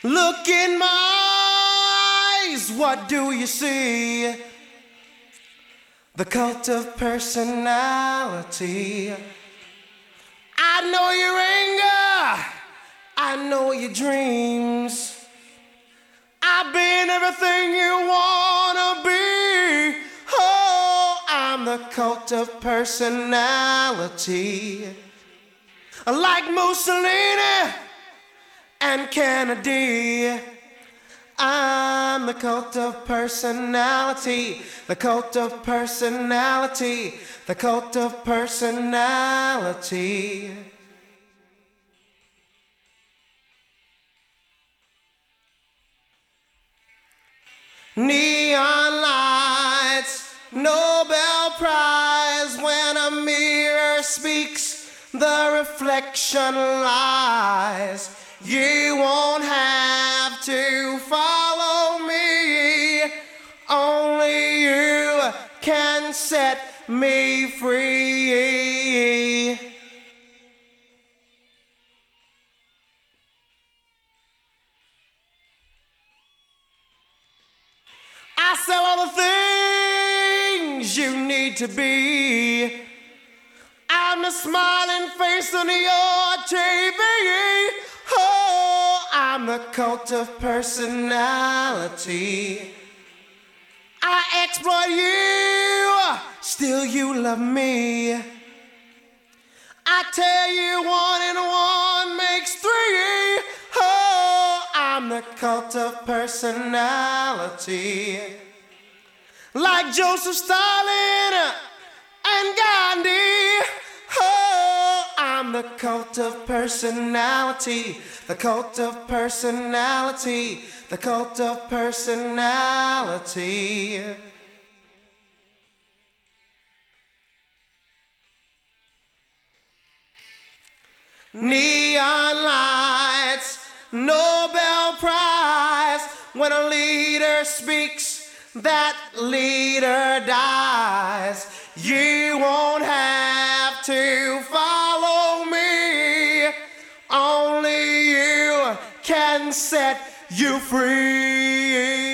Look in my eyes, what do you see? The cult of personality. I know your anger, I know your dreams. I've been everything you wanna be. Oh, I'm the cult of personality. Like Mussolini and Kennedy, I'm the cult of personality, the cult of personality, the cult of personality. Neon lights, Nobel Prize. When a mirror speaks, the reflection lies. You won't have to follow me, only you can set me free. I sell all the things you need to be. I'm the smiling face on your TV. Oh, I'm the cult of personality. I exploit you, still you love me. I tell you 1 and 1 makes 3. Oh, I'm the cult of personality. Like Joseph Stalin and Gandhi. Oh, I'm the cult of personality, the cult of personality, the cult of personality. Neon lights, Nobel Prize. When a leader speaks, that leader dies. You won't have to follow me, only you can set you free.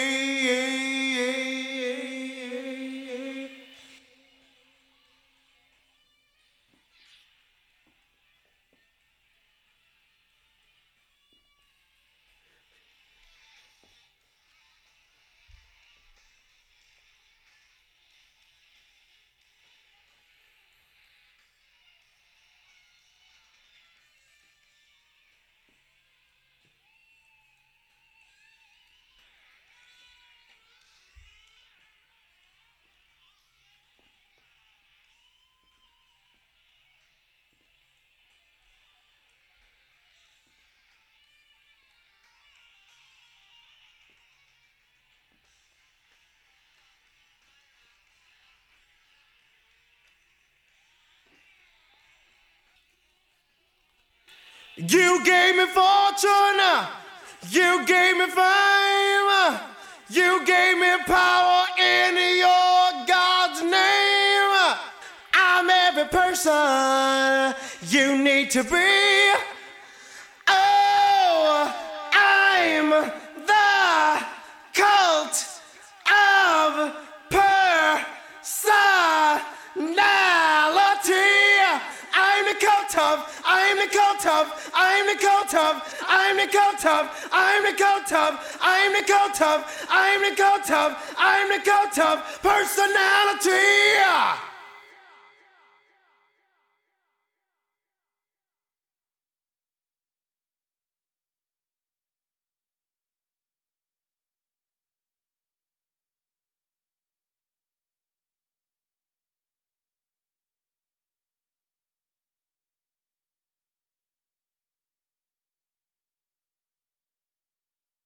You gave me fortune, you gave me fame, you gave me power in your God's name. I'm every person you need to be. Oh, I'm the cult of personality. I'm the cult of, I'm the cult of, I'm the cult of, I'm the cult of, I'm the cult of, I'm the cult of, I'm the cult of, I'm the cult of personality.